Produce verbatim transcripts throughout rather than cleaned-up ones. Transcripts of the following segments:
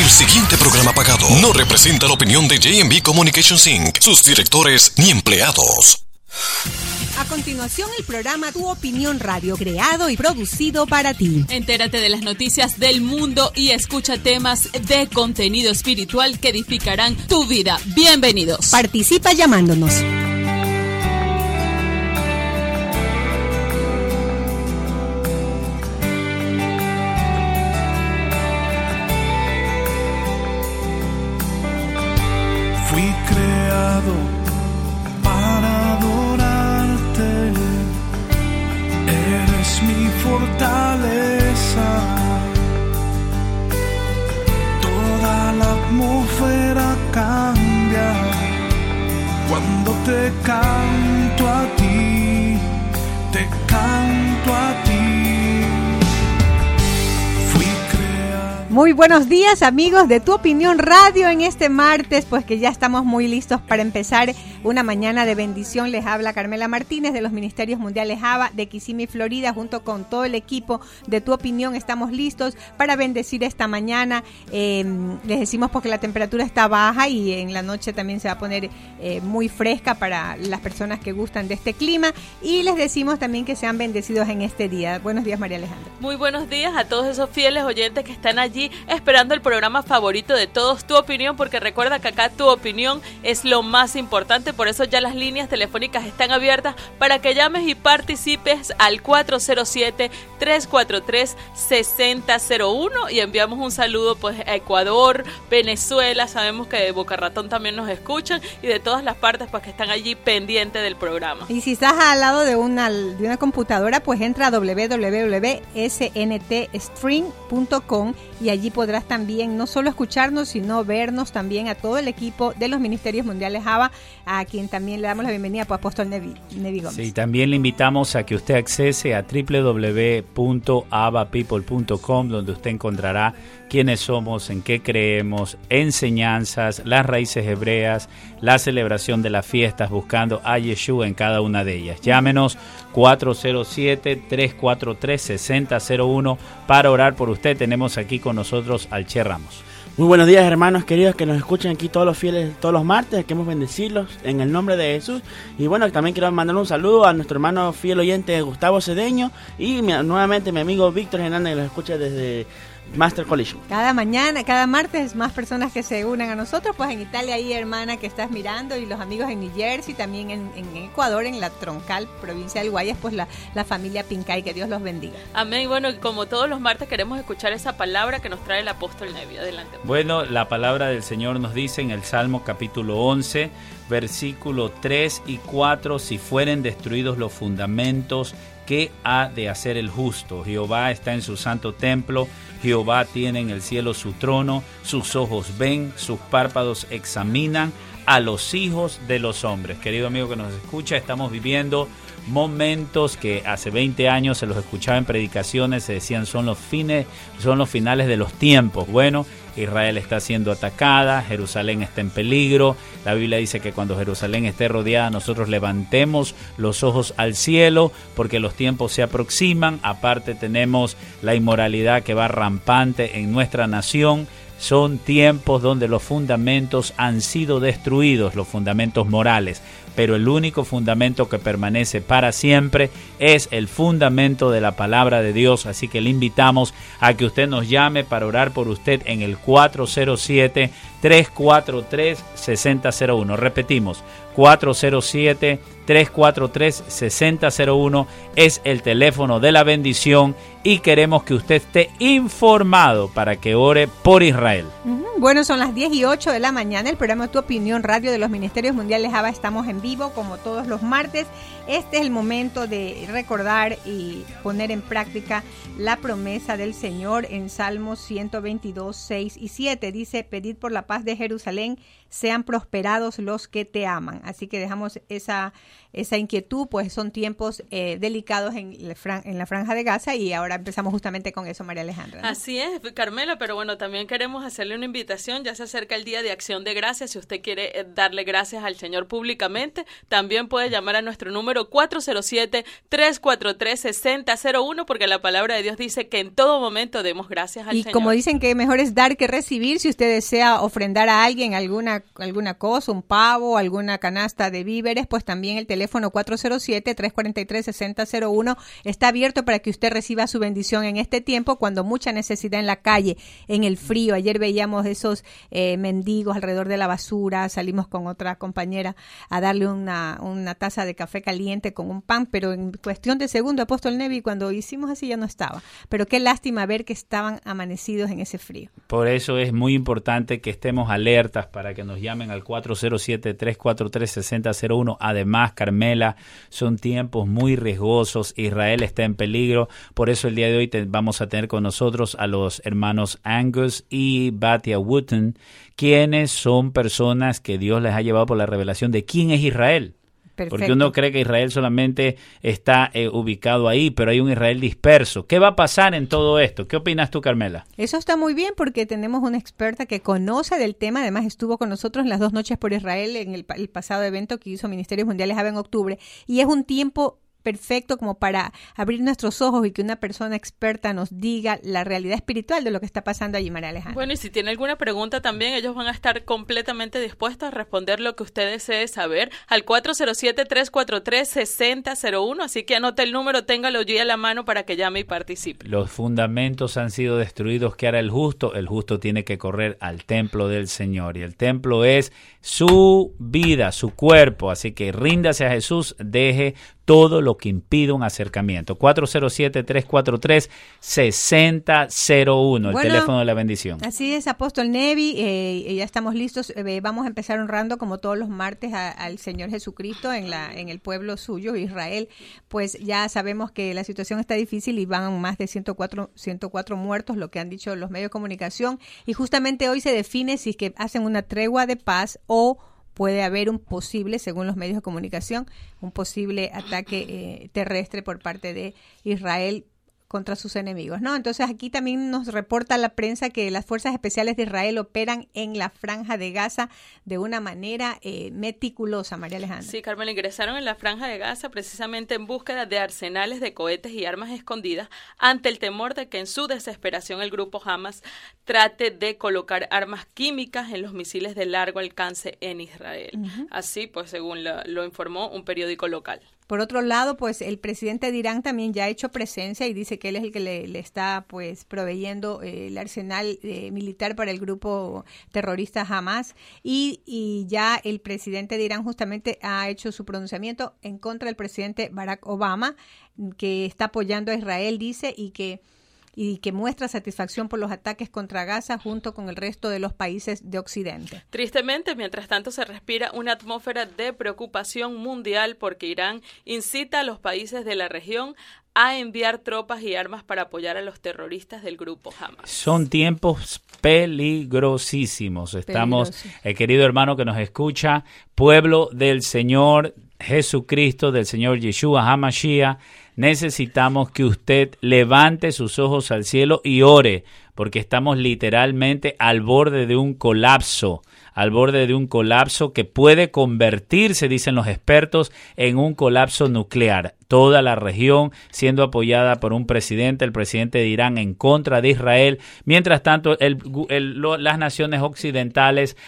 El siguiente programa pagado no representa la opinión de J M B Communications incorporated, sus directores ni empleados. A continuación, el programa Tu Opinión Radio, creado y producido para ti. Entérate de las noticias del mundo y escucha temas de contenido espiritual que edificarán tu vida. Bienvenidos. Participa llamándonos. Fui creado para adorarte, eres mi fortaleza, toda la atmósfera cambia cuando te canto a ti, te canto a ti. Muy buenos días, amigos de Tu Opinión Radio en este martes, pues que ya estamos muy listos para empezar una mañana de bendición. Les habla Carmela Martínez de los Ministerios Mundiales Java de Kissimmee, Florida, junto con todo el equipo de Tu Opinión. Estamos listos para bendecir esta mañana. Eh, les decimos porque la temperatura está baja y en la noche también se va a poner eh, muy fresca para las personas que gustan de este clima. Y les decimos también que sean bendecidos en este día. Buenos días, María Alejandra. Muy buenos días a todos esos fieles oyentes que están allí esperando el programa favorito de todos, Tu Opinión, porque recuerda que acá Tu Opinión es lo más importante. Por eso ya las líneas telefónicas están abiertas para que llames y participes al cuatro cero siete, tres cuatro tres, seis cero cero uno y enviamos un saludo pues a Ecuador, Venezuela, sabemos que de Boca Ratón también nos escuchan y de todas las partes pues que están allí pendientes del programa. Y si estás al lado de una, de una computadora, pues entra a doble u doble u doble u punto s n t stream punto com y allí podrás también no solo escucharnos, sino vernos también a todo el equipo de los Ministerios Mundiales Java, a quien también le damos la bienvenida por Apóstol Nevi, Nevi Gómez. Sí, también le invitamos a que usted accese a doble u doble u doble u punto ava people punto com, donde usted encontrará quiénes somos, en qué creemos, enseñanzas, las raíces hebreas, la celebración de las fiestas, buscando a Yeshua en cada una de ellas. Llámenos cuatro cero siete, tres cuatro tres, seis cero cero uno para orar por usted. Tenemos aquí con nosotros al Che Ramos. Muy buenos días, hermanos queridos que nos escuchan aquí todos los fieles, todos los martes. Queremos bendecirlos en el nombre de Jesús. Y bueno, también quiero mandar un saludo a nuestro hermano fiel oyente Gustavo Cedeño y mi, nuevamente mi amigo Víctor Hernández, que los escucha desde Master Collision. Cada mañana, cada martes, más personas que se unen a nosotros. Pues en Italia hay hermana que estás mirando, y los amigos en New Jersey, también en, en Ecuador, en la Troncal, provincia del Guayas, pues la, la familia Pincay, que Dios los bendiga. Amén. Y bueno, como todos los martes queremos escuchar esa palabra que nos trae el apóstol Nevi. Adelante. Bueno, la palabra del Señor nos dice en el Salmo capítulo once, versículo tres y cuatro: si fueren destruidos los fundamentos, ¿qué ha de hacer el justo? Jehová está en su santo templo, Jehová tiene en el cielo su trono, sus ojos ven, sus párpados examinan a los hijos de los hombres. Querido amigo que nos escucha, estamos viviendo momentos que hace veinte años se los escuchaba en predicaciones, se decían son los fines, son los finales de los tiempos. Bueno, Israel está siendo atacada, Jerusalén está en peligro. La Biblia dice que cuando Jerusalén esté rodeada, nosotros levantemos los ojos al cielo, porque los tiempos se aproximan. Aparte tenemos la inmoralidad que va rampante en nuestra nación. Son tiempos donde los fundamentos han sido destruidos, los fundamentos morales. Pero el único fundamento que permanece para siempre es el fundamento de la palabra de Dios. Así que le invitamos a que usted nos llame para orar por usted en el cuatro cero siete, tres cuatro tres, seis cero cero uno. Repetimos, cuatro cero siete, tres cuatro tres, seis cero cero uno es el teléfono de la bendición y queremos que usted esté informado para que ore por Israel. Uh-huh. Bueno, son las diez y ocho de la mañana, el programa Tu Opinión Radio de los Ministerios Mundiales Java. Estamos en vivo como todos los martes. Este es el momento de recordar y poner en práctica la promesa del Señor en Salmos ciento veintidós, seis y siete. Dice: pedid por la paz de Jerusalén, sean prosperados los que te aman. Así que dejamos esa, esa inquietud, pues son tiempos eh, delicados en la, fran- en la Franja de Gaza, y ahora empezamos justamente con eso, María Alejandra, ¿no? Así es, Carmela, pero bueno, también queremos hacerle una invitación invitación, ya se acerca el Día de Acción de Gracias. Si usted quiere eh, darle gracias al Señor públicamente, también puede llamar a nuestro número cuatro cero siete, tres cuatro tres, seis cero cero uno, porque la palabra de Dios dice que en todo momento demos gracias al y Señor. Y como dicen que mejor es dar que recibir, si usted desea ofrendar a alguien alguna, alguna cosa, un pavo, alguna canasta de víveres, pues también el teléfono cuatro cero siete, tres cuatro tres, seis cero cero uno está abierto para que usted reciba su bendición en este tiempo cuando mucha necesidad en la calle, en el frío. Ayer veíamos esos eh, mendigos alrededor de la basura, salimos con otra compañera a darle una, una taza de café caliente con un pan, pero en cuestión de segundo, Apóstol Nevi, cuando hicimos así ya no estaba. Pero qué lástima ver que estaban amanecidos en ese frío. Por eso es muy importante que estemos alertas para que nos llamen al cuatro cero siete, tres cuatro tres, seis cero cero uno. Además, Carmela, son tiempos muy riesgosos. Israel está en peligro. Por eso el día de hoy te, vamos a tener con nosotros a los hermanos Angus y Batia Wooten, quienes son personas que Dios les ha llevado por la revelación de quién es Israel. Perfecto. Porque uno cree que Israel solamente está eh, ubicado ahí, pero hay un Israel disperso. ¿Qué va a pasar en todo esto? ¿Qué opinas tú, Carmela? Eso está muy bien porque tenemos una experta que conoce del tema. Además, estuvo con nosotros en las dos noches por Israel en el, el pasado evento que hizo Ministerios Mundiales A B E en octubre. Y es un tiempo perfecto como para abrir nuestros ojos y que una persona experta nos diga la realidad espiritual de lo que está pasando allí, María Alejandra. Bueno, y si tiene alguna pregunta también, ellos van a estar completamente dispuestos a responder lo que usted desee saber al cuatro cero siete, tres cuatro tres, seis cero cero uno, así que anote el número, téngalo allí a la mano para que llame y participe. Los fundamentos han sido destruidos. ¿Qué hará el justo? El justo tiene que correr al templo del Señor, y el templo es su vida, su cuerpo, así que ríndase a Jesús, deje todo lo que impide un acercamiento. cuatro cero siete, tres cuatro tres, seis cero cero uno, el bueno, teléfono de la bendición. Así es, Apóstol Nevi, eh, ya estamos listos. Eh, vamos a empezar honrando como todos los martes a, al Señor Jesucristo en la en el pueblo suyo, Israel. Pues ya sabemos que la situación está difícil y van más de ciento cuatro, ciento cuatro muertos, lo que han dicho los medios de comunicación. Y justamente hoy se define si es que hacen una tregua de paz o puede haber un posible, según los medios de comunicación, un posible ataque eh, terrestre por parte de Israel contra sus enemigos, ¿no? Entonces aquí también nos reporta la prensa que las fuerzas especiales de Israel operan en la Franja de Gaza de una manera eh, meticulosa, María Alejandra. Sí, Carmen, ingresaron en la Franja de Gaza precisamente en búsqueda de arsenales de cohetes y armas escondidas ante el temor de que en su desesperación el grupo Hamas trate de colocar armas químicas en los misiles de largo alcance en Israel. Uh-huh. Así, pues, según lo, lo informó un periódico local. Por otro lado, pues el presidente de Irán también ya ha hecho presencia y dice que él es el que le, le está pues proveyendo eh, el arsenal eh, militar para el grupo terrorista Hamas, y, y ya el presidente de Irán justamente ha hecho su pronunciamiento en contra del presidente Barack Obama, que está apoyando a Israel, dice, y que y que muestra satisfacción por los ataques contra Gaza junto con el resto de los países de Occidente. Tristemente, mientras tanto, se respira una atmósfera de preocupación mundial porque Irán incita a los países de la región a enviar tropas y armas para apoyar a los terroristas del grupo Hamas. Son tiempos peligrosísimos. Estamos, Peligroso. El querido hermano que nos escucha, pueblo del Señor Jesucristo, del Señor Yeshua HaMashiach, necesitamos que usted levante sus ojos al cielo y ore, porque estamos literalmente al borde de un colapso, al borde de un colapso que puede convertirse, dicen los expertos, en un colapso nuclear. Toda la región siendo apoyada por un presidente, el presidente de Irán, en contra de Israel. Mientras tanto, el, el, lo, las naciones occidentales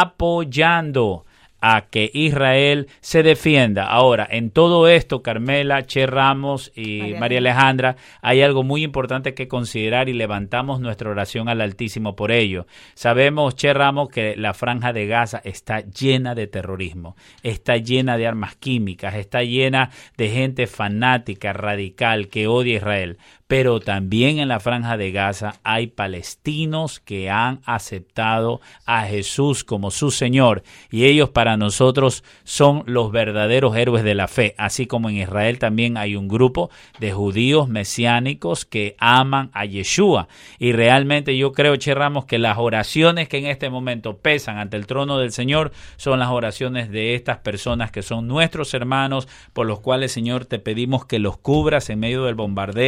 apoyando a que Israel se defienda. Ahora, en todo esto, Carmela, Che Ramos y María, María Alejandra, hay algo muy importante que considerar y levantamos nuestra oración al Altísimo por ello. Sabemos, Che Ramos, que la Franja de Gaza está llena de terrorismo, está llena de armas químicas, está llena de gente fanática, radical, que odia a Israel. Pero también en la Franja de Gaza hay palestinos que han aceptado a Jesús como su Señor, y ellos para nosotros son los verdaderos héroes de la fe, así como en Israel también hay un grupo de judíos mesiánicos que aman a Yeshua, y realmente yo creo, Che Ramos, que las oraciones que en este momento pesan ante el trono del Señor son las oraciones de estas personas que son nuestros hermanos, por los cuales, Señor, te pedimos que los cubras en medio del bombardeo,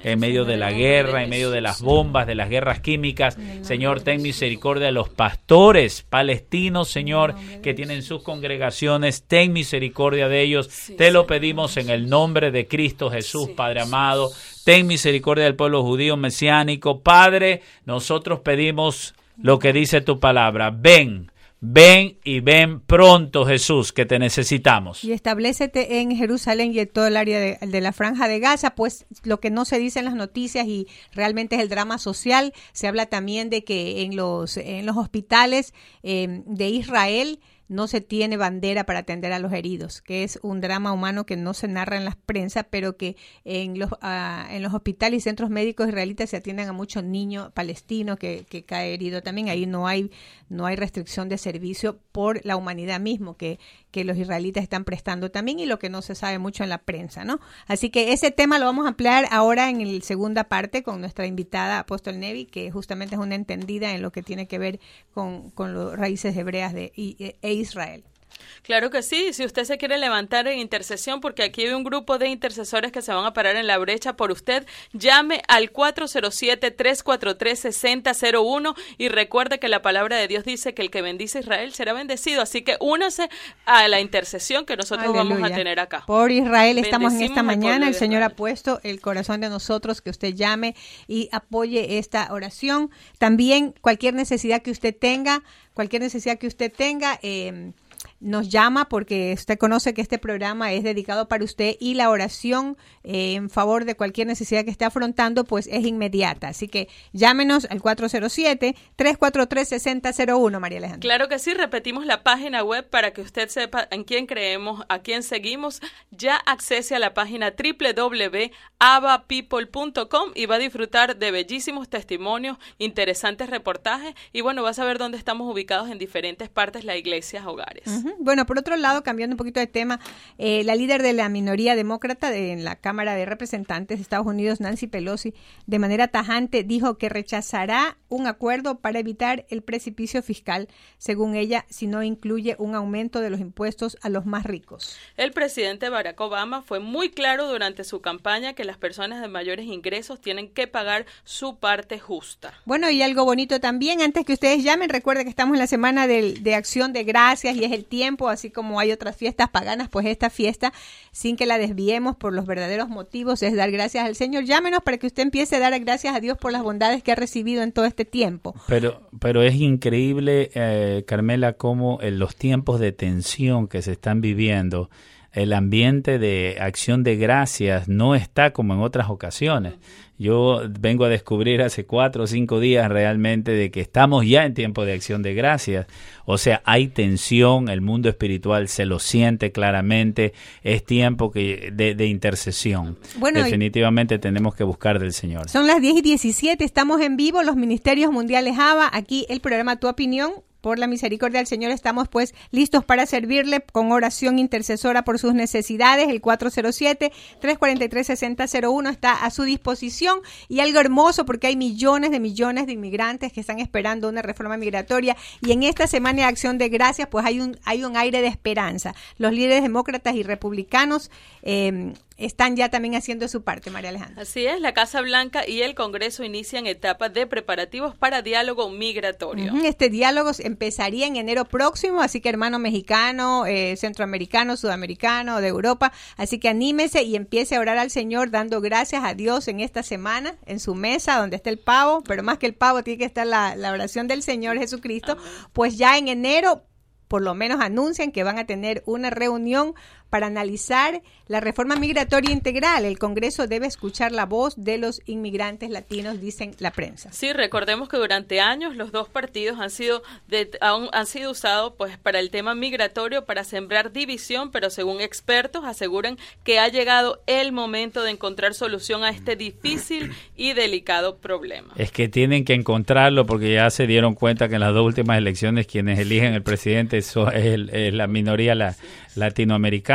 en medio de la guerra, en medio de las bombas, de las guerras químicas. Señor, ten misericordia de los pastores palestinos, Señor, que tienen sus congregaciones. Ten misericordia de ellos. Te lo pedimos en el nombre de Cristo Jesús, Padre amado. Ten misericordia del pueblo judío mesiánico. Padre, nosotros pedimos lo que dice tu palabra. Ven. Ven y ven pronto, Jesús, que te necesitamos. Y establécete en Jerusalén y en todo el área de, de la Franja de Gaza, pues lo que no se dice en las noticias y realmente es el drama social. Se habla también de que en los, en los hospitales eh, de Israel no se tiene bandera para atender a los heridos, que es un drama humano que no se narra en las prensa, pero que en los uh, en los hospitales y centros médicos israelitas se atienden a muchos niños palestinos que, que cae herido también. Ahí no hay no hay restricción de servicio por la humanidad mismo que, que los israelitas están prestando también y lo que no se sabe mucho en la prensa, ¿no? Así que ese tema lo vamos a ampliar ahora en la segunda parte con nuestra invitada Apóstol Nevi, que justamente es una entendida en lo que tiene que ver con, con las raíces hebreas de y, e Israel. Claro que sí, si usted se quiere levantar en intercesión, porque aquí hay un grupo de intercesores que se van a parar en la brecha por usted, llame al cuatro cero siete, tres cuatro tres, seis cero cero uno y recuerde que la palabra de Dios dice que el que bendice a Israel será bendecido, así que únase a la intercesión que nosotros Aleluya. Vamos a tener acá. Por Israel estamos Bendecimos en esta mañana, el Señor ha puesto el corazón de nosotros que usted llame y apoye esta oración. También cualquier necesidad que usted tenga, cualquier necesidad que usted tenga, eh, nos llama porque usted conoce que este programa es dedicado para usted y la oración eh, en favor de cualquier necesidad que esté afrontando pues es inmediata. Así que llámenos al cuatro cero siete, tres cuatro tres, seis cero cero uno, María Alejandra. Claro que sí, repetimos la página web para que usted sepa en quién creemos, a quién seguimos. Ya accese a la página doble u doble u doble u punto aba people punto com y va a disfrutar de bellísimos testimonios, interesantes reportajes y bueno, va a saber dónde estamos ubicados en diferentes partes, la iglesia, hogares. Uh-huh. Bueno, por otro lado, cambiando un poquito de tema, eh, la líder de la minoría demócrata de, en la Cámara de Representantes de Estados Unidos, Nancy Pelosi, de manera tajante dijo que rechazará un acuerdo para evitar el precipicio fiscal, según ella, si no incluye un aumento de los impuestos a los más ricos. El presidente Barack Obama fue muy claro durante su campaña que las personas de mayores ingresos tienen que pagar su parte justa. Bueno, y algo bonito también, antes que ustedes llamen, recuerden que estamos en la semana de, de Acción de Gracias y es el tiempo, así como hay otras fiestas paganas, pues esta fiesta, sin que la desviemos por los verdaderos motivos, es dar gracias al Señor. Llámenos para que usted empiece a dar gracias a Dios por las bondades que ha recibido en todo este tiempo. Pero, pero es increíble, eh, Carmela, cómo en los tiempos de tensión que se están viviendo, el ambiente de acción de gracias no está como en otras ocasiones. Yo vengo a descubrir hace cuatro o cinco días realmente de que estamos ya en tiempo de acción de gracias. O sea, hay tensión, el mundo espiritual se lo siente claramente, es tiempo que de, de intercesión. Bueno, definitivamente tenemos que buscar del Señor. Son las diez y diecisiete, estamos en vivo, los Ministerios Mundiales ABA, aquí el programa Tu Opinión. Por la misericordia del Señor estamos pues listos para servirle con oración intercesora por sus necesidades. El cuatro cero siete, tres cuatro tres, seis cero cero uno está a su disposición y algo hermoso porque hay millones de millones de inmigrantes que están esperando una reforma migratoria y en esta semana de Acción de Gracias pues hay un, hay un aire de esperanza. Los líderes demócratas y republicanos eh, están ya también haciendo su parte, María Alejandra. Así es, la Casa Blanca y el Congreso inician etapas de preparativos para diálogo migratorio. Uh-huh. Este diálogo empezaría en enero próximo, así que hermano mexicano, eh, centroamericano, sudamericano, de Europa, así que anímese y empiece a orar al Señor dando gracias a Dios en esta semana, en su mesa donde está el pavo, pero más que el pavo tiene que estar la, la oración del Señor Jesucristo. Amén. Pues ya en enero por lo menos anuncian que van a tener una reunión para analizar la reforma migratoria integral. El Congreso debe escuchar la voz de los inmigrantes latinos, dicen la prensa. Sí, recordemos que durante años los dos partidos han sido de, han, han sido usados pues para el tema migratorio para sembrar división, pero según expertos aseguran que ha llegado el momento de encontrar solución a este difícil y delicado problema. Es que tienen que encontrarlo porque ya se dieron cuenta que en las dos últimas elecciones quienes eligen el presidente es, el, es la minoría la, latinoamericana.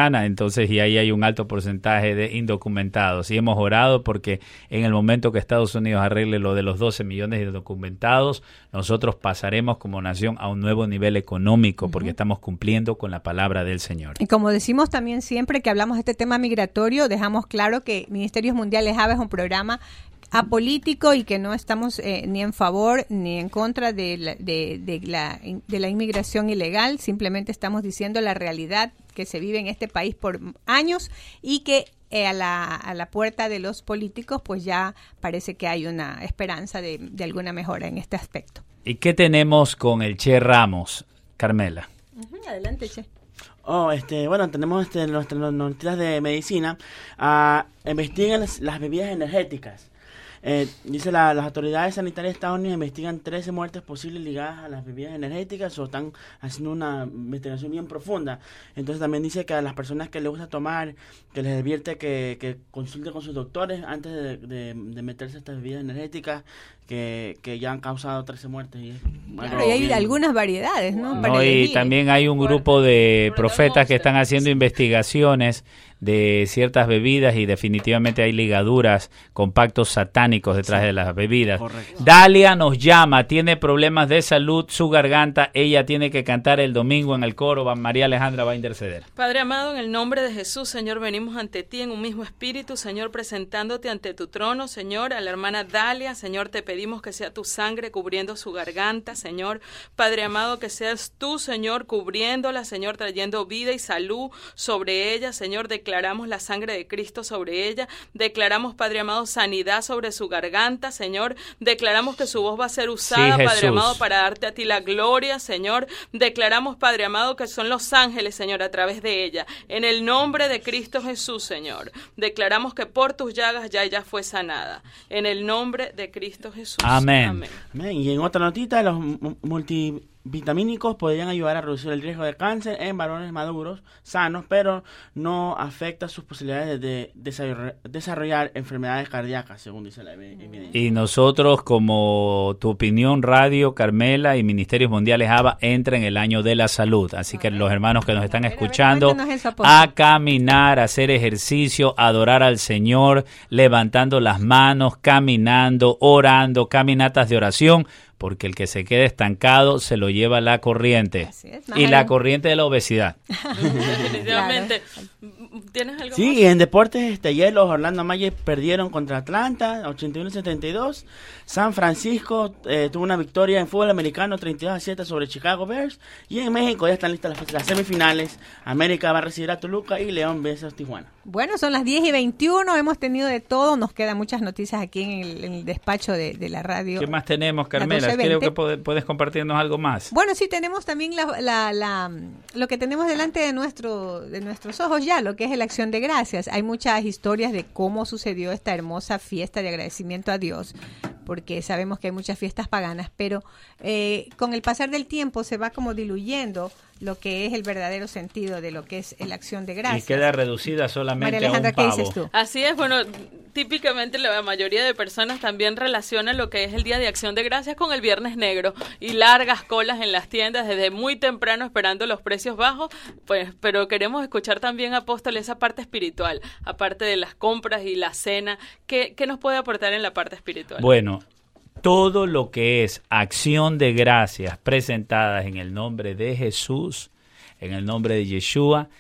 Dominicana, entonces y ahí hay un alto porcentaje de indocumentados. Y hemos orado porque en el momento que Estados Unidos arregle lo de los doce millones de documentados, nosotros pasaremos como nación a un nuevo nivel económico porque uh-huh. estamos cumpliendo con la palabra del Señor. Y como decimos también siempre que hablamos de este tema migratorio, dejamos claro que Ministerios Mundiales A B E es un programa apolítico y que no estamos eh, ni en favor ni en contra de la, de, de, la, de la inmigración ilegal, simplemente estamos diciendo la realidad que se vive en este país por años y que eh, a, la, a la puerta de los políticos pues ya parece que hay una esperanza de, de alguna mejora en este aspecto. ¿Y qué tenemos con el Che Ramos, Carmela? Uh-huh, adelante, Che. Oh, este, bueno, tenemos este, nuestras noticias de medicina. Uh, investigan las, las bebidas energéticas. Eh, dice la, las autoridades sanitarias de Estados Unidos investigan trece muertes posibles ligadas a las bebidas energéticas o están haciendo una investigación bien profunda. Entonces también dice que a las personas que les gusta tomar, que les advierte que, que consulten con sus doctores antes de, de, de meterse a estas bebidas energéticas que, que ya han causado trece muertes. Y, claro, y hay bien. algunas variedades, ¿no? no Para y elegir. También hay un grupo de profetas que están haciendo investigaciones de ciertas bebidas y definitivamente hay ligaduras con pactos satánicos detrás sí. de las bebidas. Correcto. Dalia nos llama, tiene problemas de salud, su garganta, ella tiene que cantar el domingo en el coro, María Alejandra va a interceder. Padre amado, en el nombre de Jesús, Señor, venimos ante ti en un mismo espíritu, Señor, presentándote ante tu trono, Señor, a la hermana Dalia, Señor, te pedimos que sea tu sangre cubriendo su garganta, Señor, Padre amado, que seas tú, Señor, cubriéndola, Señor, trayendo vida y salud sobre ella, Señor, de declaramos la sangre de Cristo sobre ella, declaramos, Padre amado, sanidad sobre su garganta, Señor, declaramos que su voz va a ser usada, sí, Padre amado, para darte a ti la gloria, Señor, declaramos, Padre amado, que son los ángeles, Señor, a través de ella, en el nombre de Cristo Jesús, Señor, declaramos que por tus llagas ya ella fue sanada, en el nombre de Cristo Jesús. Amén. Amén. Amén. Y en otra notita, los multi vitamínicos podrían ayudar a reducir el riesgo de cáncer en varones maduros, sanos, pero no afecta sus posibilidades de desarrollar, desarrollar enfermedades cardíacas, según dice la evidencia. Y nosotros, como Tu Opinión Radio, Carmela y Ministerios Mundiales A B A, entra en el año de la salud. Así que los hermanos que nos están escuchando, a caminar, a hacer ejercicio, a adorar al Señor, levantando las manos, caminando, orando, caminatas de oración, porque el que se quede estancado se lo lleva la corriente. Así es, y la corriente de la obesidad. Definitivamente. ¿Tienes algo sí, más? Y en deportes, este, ayer los Orlando Magic perdieron contra Atlanta, ochenta y uno a setenta y dos. San Francisco eh, tuvo una victoria en fútbol americano, treinta y dos a siete sobre Chicago Bears. Y en México ya están listas las, las semifinales. América va a recibir a Toluca y León versus Tijuana. Bueno, son las diez y veintiuno, hemos tenido de todo. Nos quedan muchas noticias aquí en el, en el despacho de, de la radio. ¿Qué más tenemos, Carmela? Creo que puede, puedes compartirnos algo más. Bueno, sí, tenemos también la, la, la, lo que tenemos delante de, nuestro, de nuestros ojos ya, lo que es la acción de gracias. Hay muchas historias de cómo sucedió esta hermosa fiesta de agradecimiento a Dios, porque sabemos que hay muchas fiestas paganas, pero eh, con el pasar del tiempo se va como diluyendo lo que es el verdadero sentido de lo que es la acción de gracias. Y queda reducida solamente María Alejandra, a un pavo. ¿qué dices tú? Así es, bueno, típicamente la mayoría de personas también relacionan lo que es el Día de Acción de Gracias con el Viernes Negro y largas colas en las tiendas desde muy temprano esperando los precios bajos, pues, pero queremos escuchar también, Apóstol, esa parte espiritual, aparte de las compras y la cena, ¿qué, qué nos puede aportar en la parte espiritual? Bueno, todo lo que es acción de gracias presentadas en el nombre de Jesús, en el nombre de Yeshua,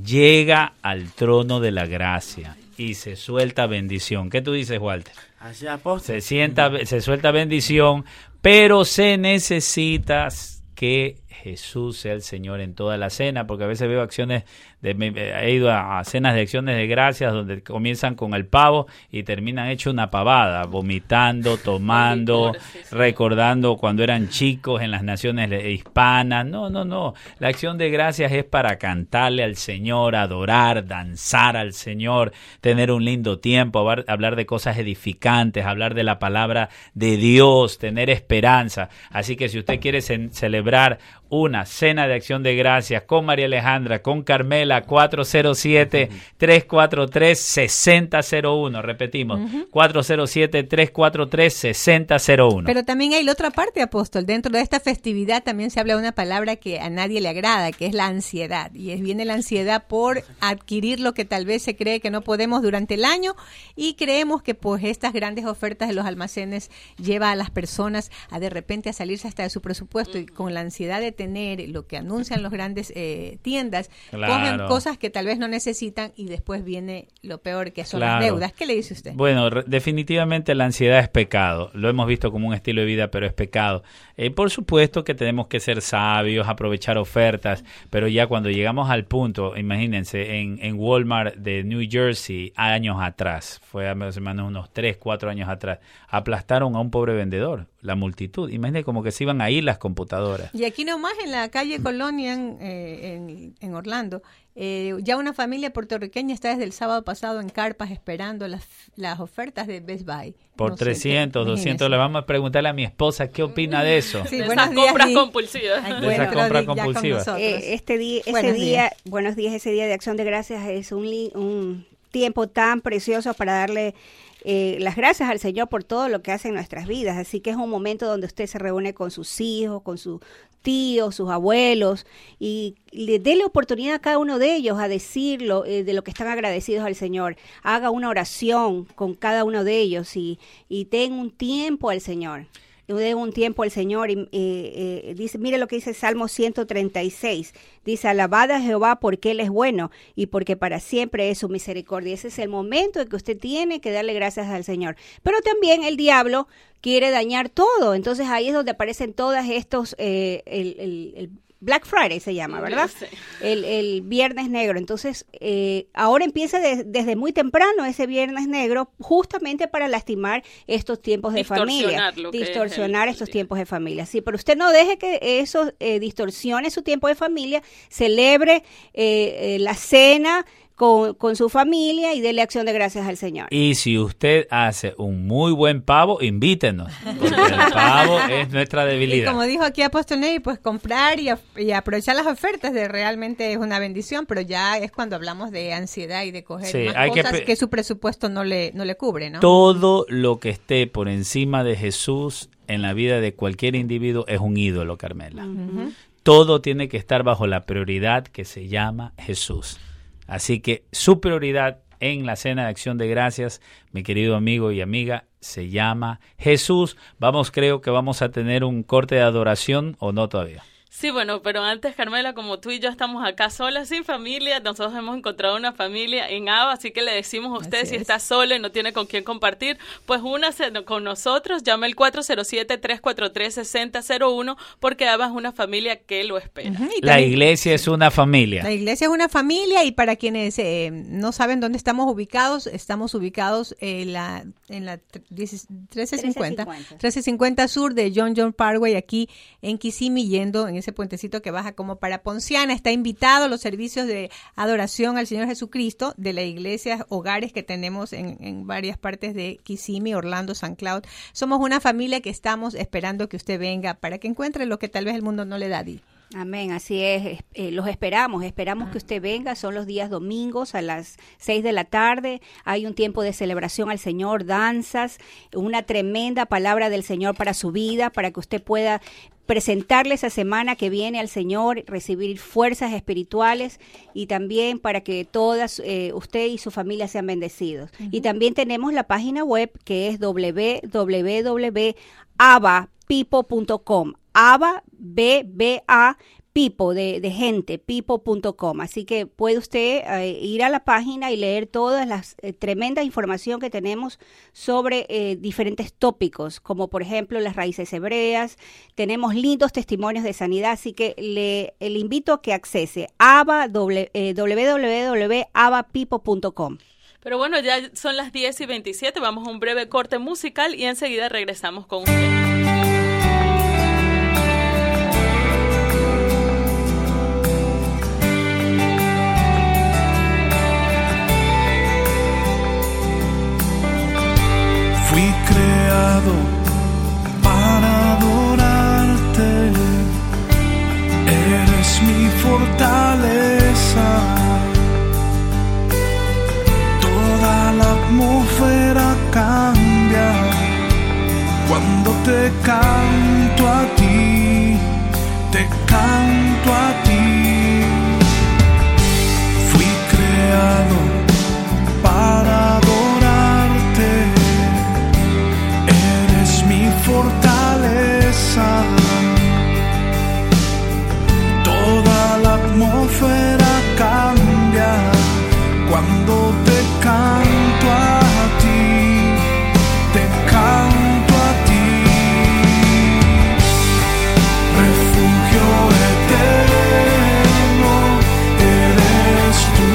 llega al trono de la gracia y se suelta bendición. ¿Qué tú dices, Walter? Así, apóstol. Se sienta, se suelta bendición, pero se necesita que Jesús sea el Señor en toda la cena, porque a veces veo acciones, de, he ido a, a cenas de acciones de gracias donde comienzan con el pavo y terminan hecho una pavada, vomitando, tomando, recordando cuando eran chicos en las naciones hispanas. No, no, no. La acción de gracias es para cantarle al Señor, adorar, danzar al Señor, tener un lindo tiempo, hablar, hablar de cosas edificantes, hablar de la palabra de Dios, tener esperanza. Así que si usted quiere ce- celebrar una cena de acción de gracias con María Alejandra, con Carmela, cuatro cero siete, tres cuatro tres, seis cero cero uno. Repetimos, uh-huh. cuatro cero siete, tres cuatro tres, seis cero cero uno. Pero también hay la otra parte, apóstol. Dentro de esta festividad también se habla de una palabra que a nadie le agrada, que es la ansiedad. Y es, viene la ansiedad por adquirir lo que tal vez se cree que no podemos durante el año, y creemos que pues estas grandes ofertas de los almacenes lleva a las personas a de repente a salirse hasta de su presupuesto, y con la ansiedad de tener lo que anuncian los grandes eh, tiendas, claro, cogen cosas que tal vez no necesitan, y después viene lo peor, que son claro. las deudas. ¿Qué le dice usted? Bueno, re- definitivamente la ansiedad es pecado. Lo hemos visto como un estilo de vida, pero es pecado. Eh, por supuesto que tenemos que ser sabios, aprovechar ofertas, pero ya cuando llegamos al punto, imagínense, en, en Walmart de New Jersey, años atrás, fue hace menos unos tres, cuatro años atrás, aplastaron a un pobre vendedor, la multitud. Imagínense como que se iban a ir las computadoras. Y aquí nomás en la calle Colonia, en, eh, en, en Orlando, eh, ya una familia puertorriqueña está desde el sábado pasado en carpas esperando las, las ofertas de Best Buy. Por no trescientos, sé, doscientos, le vamos a preguntarle a mi esposa qué opina de eso. Sí, de esas compras días, compulsivas. Ay, de bueno, esas compras compulsivas. Eh, este día, ese buenos día, días. buenos días, ese día de Acción de Gracias es un, un tiempo tan precioso para darle Eh, las gracias al Señor por todo lo que hace en nuestras vidas. Así que es un momento donde usted se reúne con sus hijos, con sus tíos, sus abuelos, y le dé la oportunidad a cada uno de ellos a decirlo, eh, de lo que están agradecidos al Señor. Haga una oración con cada uno de ellos y, y den un tiempo al Señor. Den un tiempo al Señor. Y, eh, eh, dice, mire lo que dice Salmo ciento treinta y seis. Dice, alabad a Jehová porque Él es bueno y porque para siempre es su misericordia. Ese es el momento en que usted tiene que darle gracias al Señor. Pero también el diablo quiere dañar todo. Entonces ahí es donde aparecen todas estos, eh, el, el, el Black Friday se llama, ¿verdad? Sí. El, el Viernes Negro. Entonces, eh, ahora empieza de, desde muy temprano ese Viernes Negro, justamente para lastimar estos tiempos de familia. Distorsionar estos tiempos de familia. Sí, pero usted no deje que eso eh, distorsione su tiempo de familia. Celebre eh, eh, la cena Con, con su familia y dele acción de gracias al Señor. Y si usted hace un muy buen pavo, invítenos, porque el pavo es nuestra debilidad. Y como dijo aquí Apóstol Ney, pues comprar y, y aprovechar las ofertas de realmente es una bendición, pero ya es cuando hablamos de ansiedad y de coger sí, más cosas que, pe- que su presupuesto no le, no le cubre, ¿no? Todo lo que esté por encima de Jesús en la vida de cualquier individuo es un ídolo, Carmela. Uh-huh. Todo tiene que estar bajo la prioridad que se llama Jesús. Así que su prioridad en la cena de acción de gracias, mi querido amigo y amiga, se llama Jesús. Vamos, creo que vamos a tener un corte de adoración, ¿o no todavía? Sí, bueno, pero antes, Carmela, como tú y yo estamos acá solas, sin familia, nosotros hemos encontrado una familia en A B A, así que le decimos a usted, así si es. está sola y no tiene con quién compartir, pues únase con nosotros, llame al cuatro cero siete, tres cuatro tres, seis cero cero uno, porque A B A es una familia que lo espera. Uh-huh, la iglesia es una familia. La iglesia es una familia, y para quienes eh, no saben dónde estamos ubicados, estamos ubicados en la, en la trece cincuenta, trece cincuenta sur de John John Parkway, aquí en Kissimmee, yendo en ese puentecito que baja como para Ponciana. Está invitado a los servicios de adoración al Señor Jesucristo de la iglesia Hogares que tenemos en, en varias partes de Kissimmee, Orlando, San Cloud. Somos una familia que estamos esperando que usted venga para que encuentre lo que tal vez el mundo no le da a ti. Amén, así es, eh, los esperamos, esperamos que usted venga, son los días domingos a las seis de la tarde, hay un tiempo de celebración al Señor, danzas, una tremenda palabra del Señor para su vida, para que usted pueda presentarle esa semana que viene al Señor, recibir fuerzas espirituales y también para que todas, eh, usted y su familia sean bendecidos. Uh-huh. Y también tenemos la página web que es doble u doble u doble u punto abapipo punto com. Aba, B, B, A, Pipo, de, de gente, pipo punto com. Así que puede usted eh, ir a la página y leer todas las eh, tremenda información que tenemos sobre eh, diferentes tópicos, como por ejemplo las raíces hebreas. Tenemos lindos testimonios de sanidad, así que le, le invito a que accese a doble u doble u doble u punto abapipo punto com. Pero bueno, ya son las diez y veintisiete, vamos a un breve corte musical y enseguida regresamos con usted. Fui creado para adorarte, canto a ti, te canto a ti. Fui creado para adorarte, eres mi fortaleza. Toda la atmósfera cambia cuando te canto a ti, te canto a ti. Refugio eterno eres tú.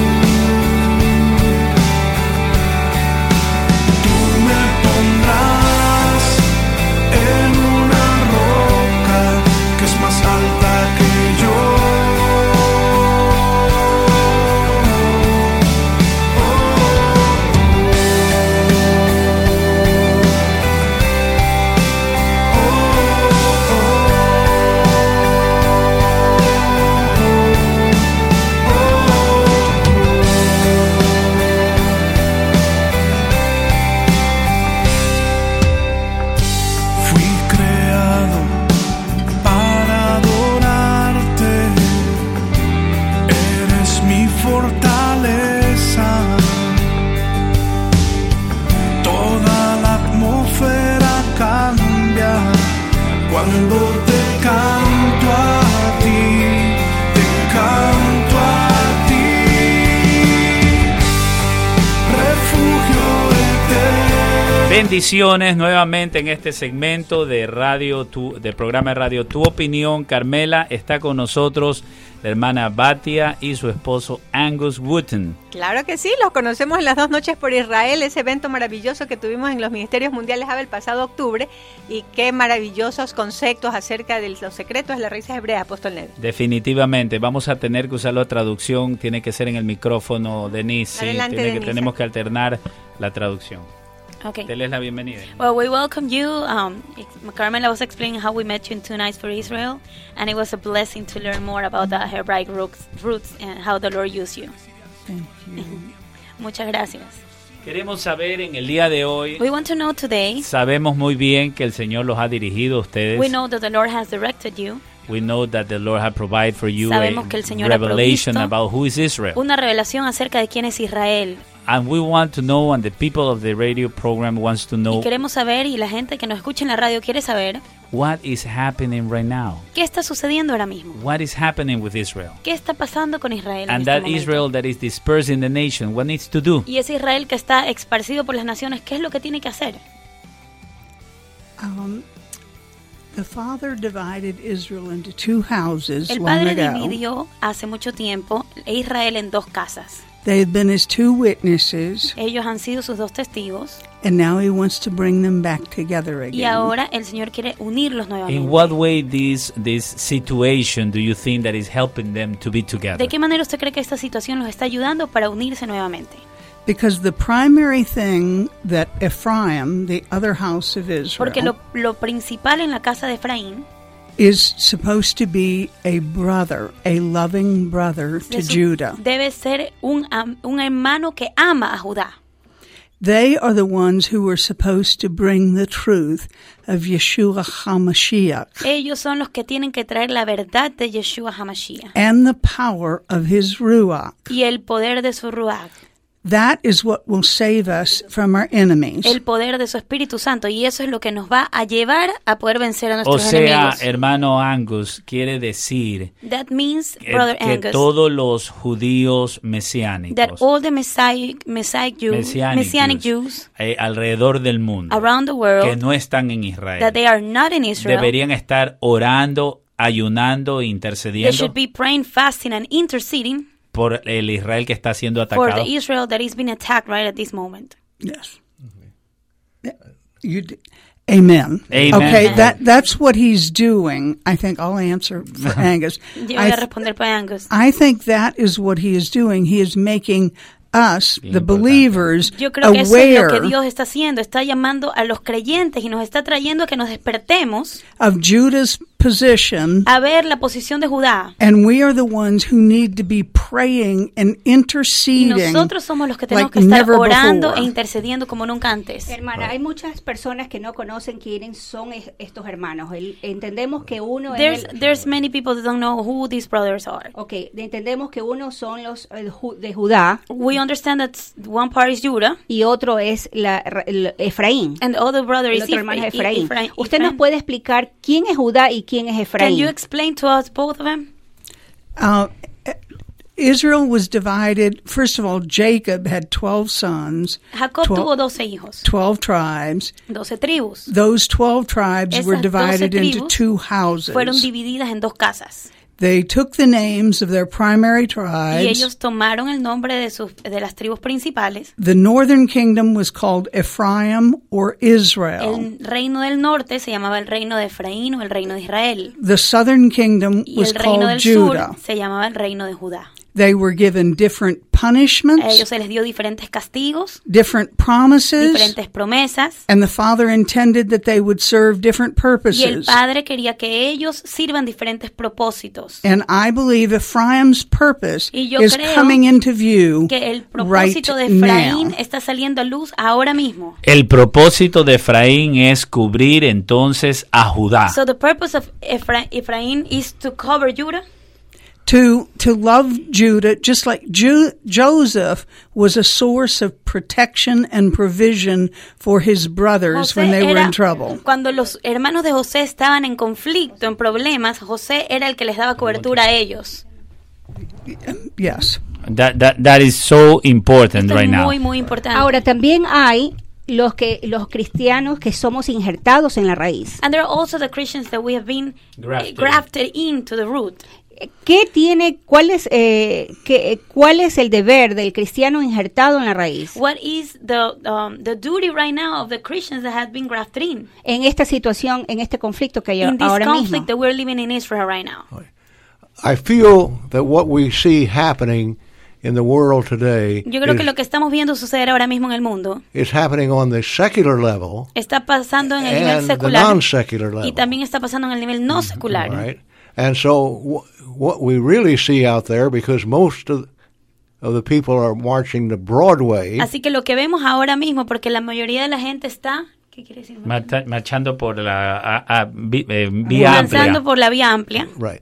Tú me pondrás en una roca que es más alta que yo. Fui creado para adorarte, eres mi fortaleza. Toda la atmósfera cambia cuando te canto a ti, te canto a ti. Refugio eterno. Bendiciones nuevamente en este segmento de radio, tu, del programa de radio Tu Opinión. Carmela, está con nosotros la hermana Batia y su esposo Angus Wooten. Claro que sí, los conocemos en las dos noches por Israel, ese evento maravilloso que tuvimos en los Ministerios Mundiales el pasado octubre, y qué maravillosos conceptos acerca de los secretos de las raíces hebreas, Apóstol Neves. Definitivamente, vamos a tener que usar la traducción, tiene que ser en el micrófono, Denise, sí, Adelante, tiene que, Denise. tenemos que alternar la traducción. Okay. Te lees la bienvenida. Well, we welcome you. Um, Carmela was explaining how we met you in Two Nights for Israel, and it was a blessing to learn more about the Hebraic roots, roots and how the Lord used you. Thank you. Muchas gracias. Queremos saber en el día de hoy, We want to know today, sabemos muy bien que el Señor los ha dirigido a ustedes. we know that the Lord has directed you, We know that the Lord has provided for you Sabemos a que el Señor ha revelation provisto about who is Israel. una revelación acerca de quién es Israel. And we want to know, and the people of the radio program wants to Y know, queremos saber, y la gente que nos escucha en la radio quiere saber, what is happening right now. qué está sucediendo ahora mismo. What is happening with Israel? ¿Qué está pasando con Israel en And este that momento? Israel that is dispersed in the nation, what needs to do? Y ese Israel que está esparcido por las naciones, ¿qué es lo que tiene que hacer? Um, the Father divided Israel into two houses El long Padre ago. dividió hace mucho tiempo a Israel en dos casas. They had been his two witnesses, Ellos han sido sus dos testigos, and now he wants to bring them back together y again. ahora el Señor quiere unirlos nuevamente. In what way this this situation do you think that is helping them to be together? ¿De qué manera usted cree que esta situación los está ayudando para unirse nuevamente? Because the primary thing that Ephraim, the other house of Porque Israel, lo, lo principal en la casa de Efraín is supposed to be a brother, a loving brother to de su- Judah. debe ser un, am- un hermano que ama a Judá. They are the ones who were supposed to bring the truth of Yeshua HaMashiach Ellos son los que tienen que traer la verdad de Yeshua HaMashiach and the power of his Ruach. y el poder de su Ruach, That is what will save us from our enemies. el poder de su Espíritu Santo, y eso es lo que nos va a llevar a poder vencer a O nuestros sea, enemigos. hermano Angus, quiere decir That means, que, Brother que Angus, todos los judíos that mesiánicos, all the Messiah, Messiah Jews, Messianic Messianic Jews, Jews eh, alrededor del mundo, around the que world, no están en Israel, that they are not in Israel, deberían estar orando, ayunando, they intercediendo should be praying, fasting, and interceding por el Israel que está siendo for atacado. the Israel that is being attacked right at this moment. Yes. You d- Amen. Amen. Okay, that that's what he's doing. I think I'll answer for Angus. Yo I, voy a th- responder para Angus. I think that is what he is doing. He is making us, Bien the importante. believers, Yo creo que eso es lo que aware Dios está haciendo, está llamando a los creyentes y nos está trayendo a que nos despertemos of Judah's position, a ver la posición de Judá. and we are the ones who need to be praying and Y interceding nosotros somos los que tenemos like que estar never orando before. e intercediendo como nunca antes. Hermana, hay muchas personas que no conocen quiénes son es- estos hermanos. El- entendemos que uno es There's el- there's many people that don't know who these brothers are. Ok, entendemos que uno son los eh, ju- de Judá We understand that one part is Judah y otro es la, el Efraín. and the other brother El is otro hermano es Ephraim. Efraín. Ephraim. ¿Usted nos Ephraim. puede explicar quién es Judá y quién es Can you Efraín? explain to us both of them? Uh, Israel was divided. First of all, Jacob had twelve sons, Jacob twelve, tuvo doce hijos, twelve tribes. doce tribus. Those twelve tribes Esas were doce divided into tribus two houses. Fueron divididas en dos casas. They took the names of their primary Y tribes. ellos tomaron el nombre de sus de las tribus principales. The northern kingdom was called Ephraim or Israel. El reino del norte se llamaba el reino de Efraín o el reino de Israel. The southern kingdom Y was el reino called del sur Judah. se llamaba el reino de Judá. They were given different A ellos punishments, se les dio diferentes castigos, different promises, diferentes promesas. and the Father intended that they would serve different Y el purposes. Padre quería que ellos sirvan diferentes propósitos. And I believe Ephraim's purpose Y yo is creo coming into view Que el right propósito de Efraín now. está saliendo a luz ahora mismo. El propósito de Efraín es cubrir entonces a Judá. So the purpose of Ephra- Ephraim is to cover Judah, To to love Judah, just like Ju- Joseph was a source of protection and provision for his brothers José when they were era- in trouble. Cuando los hermanos de José estaban en conflicto, en problemas, José era el que les daba cobertura a ellos. Yes. That, that, that is so important Esto right es now. muy, muy importante. Ahora, también hay los que los cristianos que somos injertados en la raíz. And there are also the Christians that we have been Grafted. grafted, grafted into the root. ¿Qué tiene, cuál es, eh, qué, cuál es el deber del cristiano injertado en la raíz What is the um, the duty right now of the Christians that have been grafted in? en esta situación, en este conflicto que hay In this ahora conflict mismo? that we're living in Israel right now. I feel that what we see happening in the world today Yo creo is, que lo que estamos viendo suceder ahora mismo en el mundo is happening on the secular level está pasando en el nivel and the secular non-secular level. y también está pasando en el nivel no secular. Right? And so w- what we really see out there, because most of, of the people are marching to Broadway, Así que lo que vemos ahora mismo, porque la mayoría de la gente está, ¿qué quiere decir? Mata- marchando por la a- a- vi- eh, vía Avanzando amplia. por la vía amplia. right.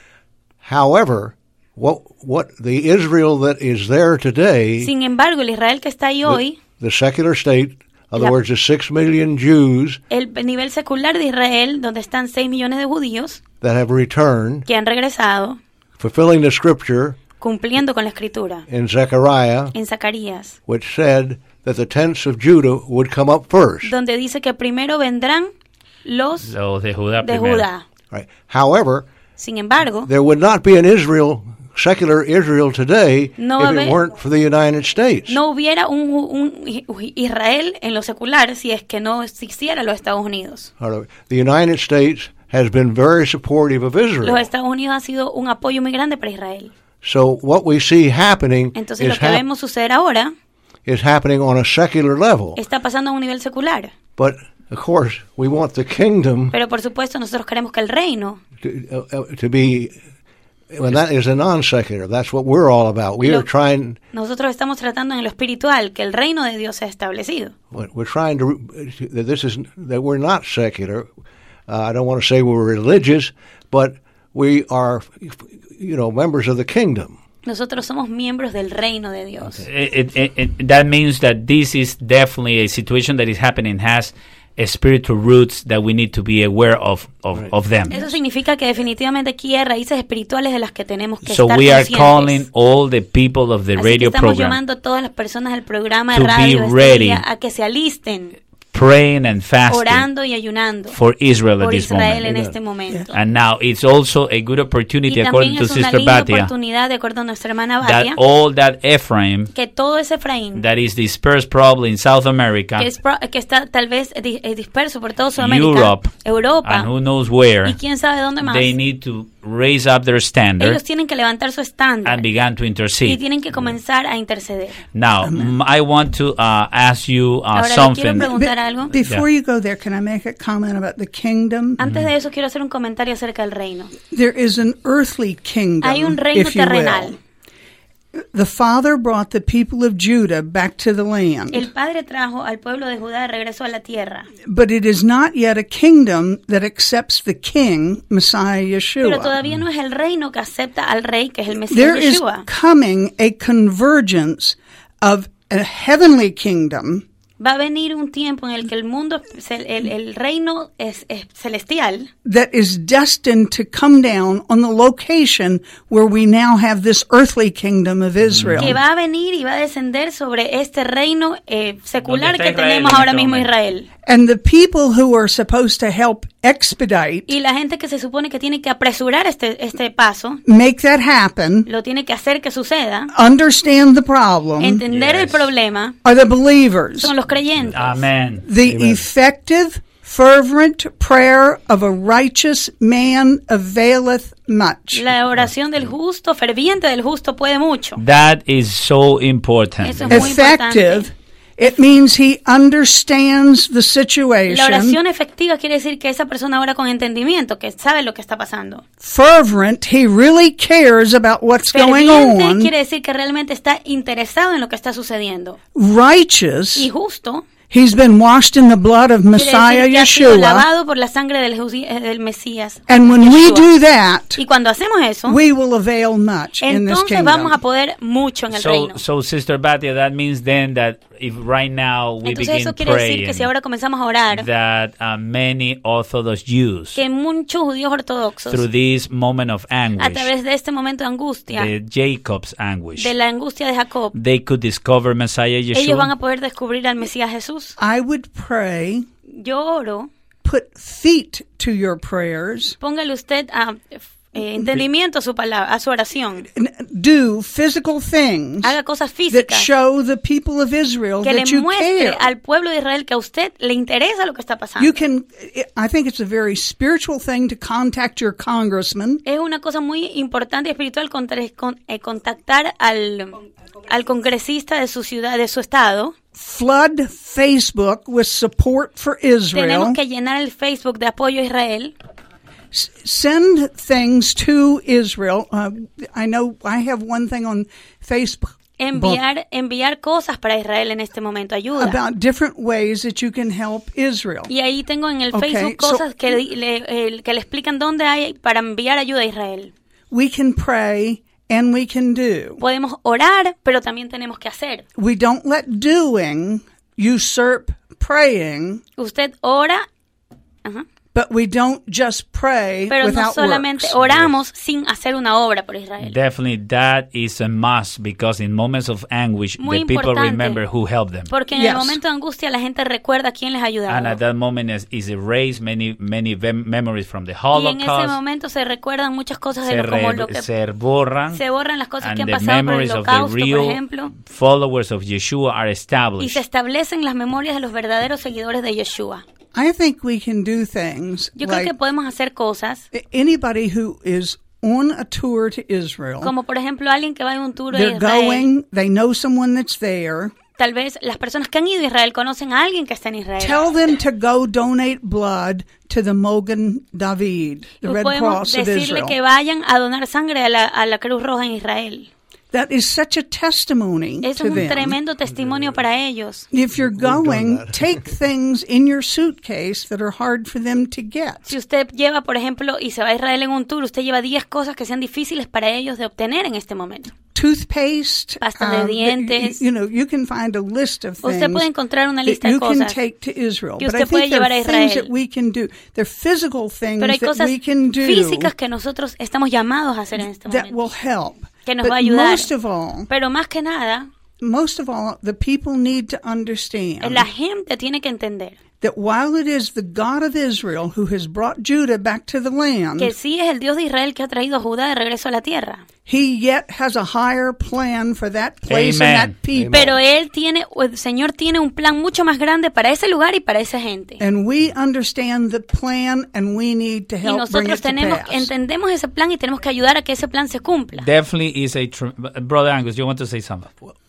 However, what what the Israel that is there today, Sin embargo, el Israel que está ahí hoy, the secular state, in other La- words, the six million Jews el nivel secular de Israel, donde están seis millones de judíos that have returned, que han regresado, fulfilling the scripture cumpliendo con la escritura, in Zechariah, en Zacarías, which said that the tents of Judah would come up first. donde dice que primero vendrán los Los de Judá de primero. Judá. Right. However, Sin embargo, there would not be an Israel, secular Israel today, No if habe- it weren't for the United States. no hubiera un, un Israel en lo secular si es que no existiera los Estados Unidos. The United States has been very supportive of Los Israel. Estados Unidos ha sido un apoyo muy grande para Israel. So what we see happening Entonces is, lo que hap- vemos suceder ahora is happening on a secular level. está pasando a un nivel secular. But of course, we want the kingdom Pero por supuesto nosotros queremos que el reino, to, uh, uh, to be, well, that is a non-secular. That's what we're all about. We Lo- are trying, nosotros estamos tratando en lo espiritual que el reino de Dios sea establecido. we're trying to, that this is, that we're not secular. Uh, I don't want to say we're religious, but we are, you know, members of the kingdom. Nosotros somos miembros del reino de Dios. It, it, it, that means that this is definitely a situation that is happening has a spiritual roots that we need to be aware of of, Right. of them. Eso significa que definitivamente aquí hay raíces espirituales de las que tenemos que So estar we are conscientes. calling all the people of the Así que radio estamos program llamando a todas las personas del programa de to radio be este ready. día a que se alisten, praying and fasting orando y ayunando for Israel at por this Israel moment. en este momento. And now it's also a good opportunity, Y according también to es una Sister linda Batia, oportunidad, de acuerdo a nuestra hermana that Batia, all that Ephraim que todo ese Efraín that is dispersed probably in South America, que, es pro- que está tal vez di- eh, disperso por todo Sudamérica, Europe, Europa, and who knows where, y quién sabe dónde más, they need to raise up their standard Ellos tienen que levantar su estándar and began to y intercede. tienen que comenzar a interceder. Now, m- I want to uh, ask you uh, Ahora le quiero something. preguntar algo. Before Yeah. you go there, can I make a comment about the kingdom? Antes de eso quiero hacer un comentario acerca del reino. There is an earthly kingdom, Hay un reino if you terrenal. will. The Father brought the people of Judah back to the land, El Padre trajo al pueblo de Judá de regreso a la tierra, but it is not yet a kingdom that accepts the King, Messiah pero Yeshua. todavía no es el reino que acepta al rey, que es el Mesías There is Yeshua. coming a convergence of a heavenly kingdom Va a venir un tiempo en el que el mundo, el, el reino es, es celestial, that is destined to come down on the location where we now have this earthly kingdom of Israel. que va a venir y va a descender sobre este reino eh, secular ¿Dónde que está Israel tenemos en ahora este mismo momento? Israel. And the people who are supposed to help expedite, Y la gente que se supone que tiene que apresurar este, este paso, make that happen, lo tiene que hacer que suceda, understand the problem, entender el Yes. problema, are the believers. son los creyentes. Amen. The effective, fervent prayer of a righteous man availeth much. La oración del justo, ferviente del justo, puede mucho. That is so important. Eso es muy Effective, importante. it means he understands the La situation. oración efectiva quiere decir que esa persona ora con entendimiento, que sabe lo que está pasando. Fervent, he really cares about what's going Ferviente on. quiere decir que realmente está interesado en lo que está sucediendo. Righteous, Y justo he's been washed in the blood of quiere Messiah decir que ha sido Yeshua. lavado por la sangre del, Judí- eh, del Mesías. And when we Yeshua. do that, Y cuando hacemos eso, we will avail much in this entonces vamos a kingdom. poder mucho en el So, reino. so Sister Batia, that means then that if right now we Entonces begin eso quiere decir que praying si ahora comenzamos a orar, that uh, many Orthodox Jews, que muchos judíos ortodoxos, through this moment of a anguish, través de este momento de angustia, the Jacob's anguish, de la angustia de Jacob, they could discover Messiah ellos van Yeshua. a poder descubrir al Mesías Jesús. I would pray, Yo oro, put feet to your prayers, póngale usted a eh, entendimiento a su palabra, a su oración. and do physical things Haga cosas that físicas show the people of Israel que le that you muestre care. al pueblo de Israel que a usted le interesa lo que está pasando. You can, I think it's a very spiritual thing to contact your congressman. Es una cosa muy importante y espiritual contra- con- eh, contactar al, al congresista de su ciudad, de su estado. Flood Facebook with support for Israel. Tenemos que llenar el Facebook de apoyo a Israel. S- Send things to Israel. Uh, I know I have one thing on Facebook Enviar, enviar cosas para Israel en este momento, ayuda. about different ways that you can help Israel. Y ahí tengo en el Okay, Facebook so- cosas que, di- le, el- que le explican dónde hay para enviar ayuda a Israel. We can pray and we can do. Podemos orar, pero también tenemos que hacer. We don't let doing usurp praying, Usted ora, ajá, but we don't just pray pero no without solamente works. oramos sin hacer una obra por Israel. Definitely, that is a must because in moments of anguish, Muy the people importante. remember who helped them. Porque en Yes. el momento de angustia la gente recuerda a quién les ha ayudado. And at that moment is, is erased many many vem- memories from the Y en ese Holocaust. momento se recuerdan muchas cosas de Se, lo, como re- lo que se borran. se borran las cosas and que han the pasado por el memories of the holocausto, por real ejemplo, followers of Yeshua are y established. se establecen las memorias de los verdaderos seguidores de Yeshua. I think we can do things Yo creo like que podemos hacer cosas anybody who is on a tour to Israel. como por ejemplo alguien que va en un tour a They're Israel. going, they know someone that's there. Tal vez las personas que han ido a Israel conocen a alguien que está en Israel. Tell them to go donate blood to the Mogen David, the Y Red podemos Cross of decirle Israel. que vayan a donar sangre a la, a la Cruz Roja en Israel. That is such a testimony Eso to es un them. tremendo testimonio para ellos. If you're going, take things in your suitcase that are hard for them to get. Si usted lleva, por ejemplo, y se va a Israel en un tour, usted lleva diez cosas que sean difíciles para ellos de obtener en este momento. Toothpaste, Pasta de um, dientes. You know, you can find a list of things Usted puede encontrar una that lista de you can cosas take to Israel. que But usted I puede think there llevar a are things Israel. that we can do. There are physical things Pero hay that cosas we can do físicas que nosotros estamos llamados a hacer en este that momento, will help. que nos But va a ayudar. most of all, Pero más que nada, most of all, the people need to understand la gente tiene que entender that while it is the God of Israel who has brought Judah back to the land, que sí es el Dios de Israel que ha traído a Judá de regreso a la tierra. He yet has a higher plan for that place Amen. and that people. Pero él tiene, el Señor tiene un plan mucho más grande para ese lugar y para esa gente. And we understand the plan and we need to Y help bring nosotros it to tenemos, pass. entendemos ese plan y tenemos que ayudar a que ese plan se cumpla. Definitely is a tr- brother Angus. You want to say something?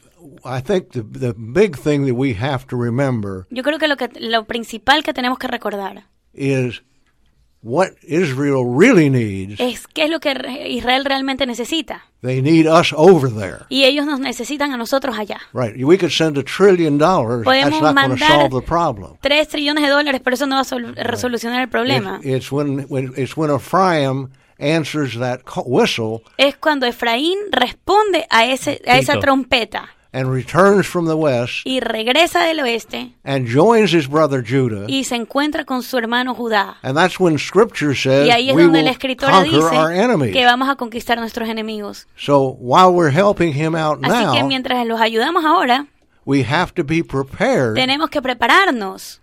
I think the the big thing that we have to remember Yo creo que lo que lo principal que tenemos que recordar is what Israel really needs. es qué es lo que re- Israel realmente necesita. They need us over there. Y ellos nos necesitan a nosotros allá. Right. We could send a trillion dollars. Podemos That's not going to mandar solve the problem. Tres trillones de dólares, pero eso no va a sol- resolucionar el problema. It- it's when, when it's when Ephraim answers that co- whistle Es cuando Efraín responde a ese a esa Tito. trompeta and returns from the west y regresa del oeste and joins his brother Judah. y se encuentra con su hermano Judá. And that's when Scripture says Y ahí es we donde will la escritora conquer our dice enemies. que vamos a conquistar nuestros enemigos. So while we're helping him out Así que now, mientras los ayudamos ahora, we have to be prepared tenemos que prepararnos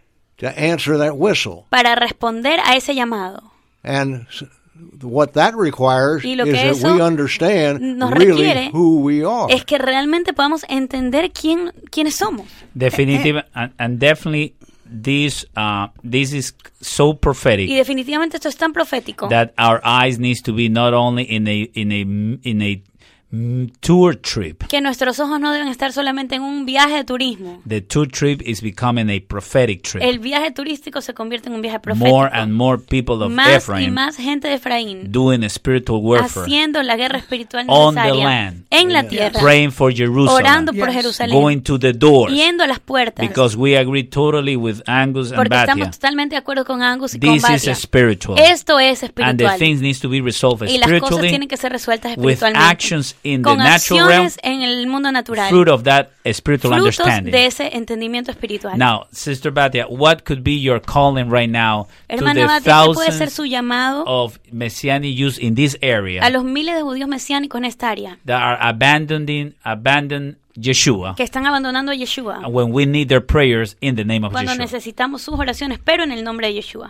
to answer that whistle. para responder a ese llamado. And s- what that requires Y lo is que that eso we understand nos really requiere who we are. es que realmente podamos entender quién quiénes somos. Definitive and, and definitely this uh, this is so prophetic Y definitivamente esto es tan profético that our eyes needs to be not only in a in a in a mm, tour trip. que nuestros ojos no deben estar solamente en un viaje de turismo. The tour trip is becoming a prophetic trip. El viaje turístico se convierte en un viaje profético. More and more people of Más y Ephraim más gente de Efraín doing a spiritual warfare haciendo la guerra espiritual on the necesaria land, en la tierra, praying for Jerusalem, orando por Yes. Jerusalén, going to the doors, yendo a las puertas, because we agree totally with Angus and porque estamos Batia. totalmente de acuerdo con Angus y con This is Batia. a spiritual, Esto es and the espiritual. things needs to be resolved Y las cosas spiritually tienen que ser resueltas with espiritualmente. actions in the con natural realm, acciones en el mundo natural. fruit of that spiritual Frutos understanding. de ese entendimiento espiritual. Now, Sister Batia, what could be your calling right now Hermana to the Batia, ¿qué puede ser thousands su llamado of Messianic Jews in this area a los miles de judíos mesiánicos en esta área that are abandoning abandon Yeshua que están abandonando a Yeshua when we need their prayers in the name of cuando Yeshua? necesitamos sus oraciones, pero en el nombre de Yeshua?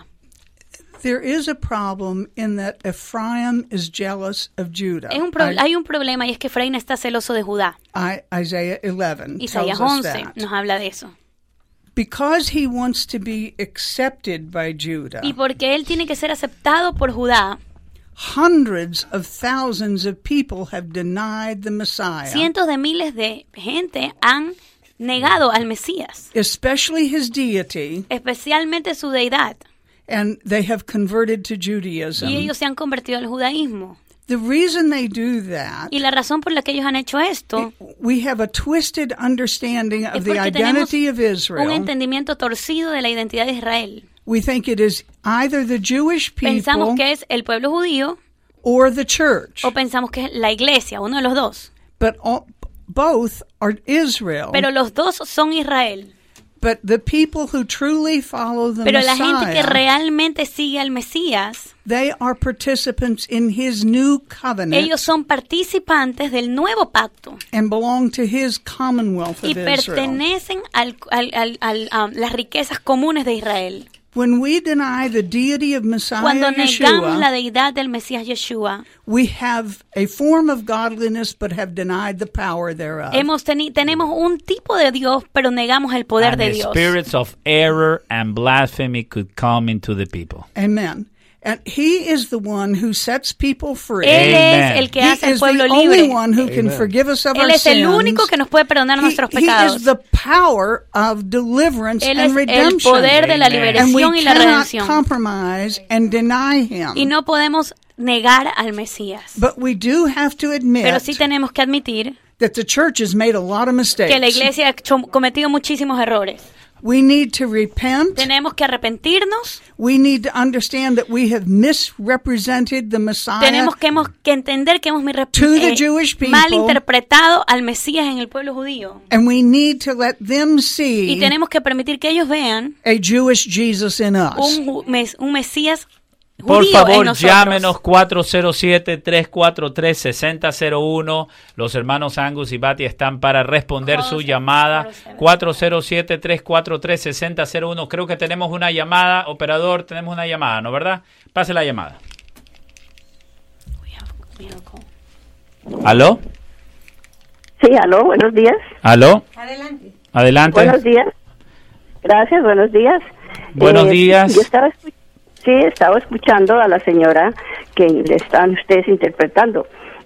There is a problem in that Ephraim is jealous of Judah. Es un pro- I- hay un problema y es que Efraín está celoso de Judá. I- Isaiah eleven Isaías tells us once that. nos habla de eso. Because he wants to be accepted by Judah, Y porque él tiene que ser aceptado por Judá, hundreds of thousands of people have denied the Messiah, cientos de miles de gente han negado al Mesías, especially his deity, especialmente su deidad, and they have converted to Judaism. y ellos se han convertido al judaísmo. The reason they do that, Y la razón por la que ellos han hecho esto we have a twisted understanding es of the porque tenemos identity of un Israel. entendimiento torcido de la identidad de Israel. We think it is either the Jewish Pensamos people que es el pueblo judío or the church, o pensamos que es la iglesia, uno de los dos. but all, both are Israel. Pero los dos son Israel. But the people who truly follow the Pero la gente que Messiah, realmente sigue al Mesías, they are participants in his new covenant ellos son participantes del nuevo pacto and belong to his commonwealth y of Israel. pertenecen a al, al, al, um, las riquezas comunes de Israel. When we deny the deity of Messiah Cuando negamos la Yeshua, deidad del Mesías Yeshua, we have a form of godliness but have denied the power thereof. hemos teni- tenemos un tipo de Dios, pero negamos el poder And de the Dios. spirits of error and blasphemy could come into the people. Amen. And he is the one who sets people free. Él Amen. es el que He hace al is the pueblo only libre. one who can forgive us of Él our es el sins. único que nos puede perdonar He, nuestros he pecados. is the power of deliverance Él and es el redemption. poder de la Amen. And we liberación y la cannot redención. compromise and deny him. Y no podemos negar al Mesías. But we do have to admit Pero sí tenemos que admitir that the church has made a lot of mistakes. que la iglesia ha hecho- cometido muchísimos errores. We need to repent. Tenemos que arrepentirnos. We need to understand that we have misrepresented the Messiah. Tenemos que, hemos, que entender que hemos mi- To the eh, Jewish people. malinterpretado al Mesías en el pueblo judío. And we need to let them see Y tenemos que permitir que ellos vean a Jewish Jesus in us. un, ju- mes- un Mesías Por judío favor, en nosotros. llámenos cuatro cero siete, tres cuatro tres, seis cero cero uno. Los hermanos Angus y Bati están para responder su llamada. cuatro cero siete, tres cuatro tres, seis cero cero uno. Creo que tenemos una llamada. Operador, tenemos una llamada, ¿no, verdad? Pase la llamada. ¿Aló? Sí, aló, buenos días. ¿Aló? Adelante. Adelante. Buenos días. Gracias, buenos días. Buenos Eh, días. Yo estaba, escu- sí, estaba escuchando a la señora que le están ustedes interpretando.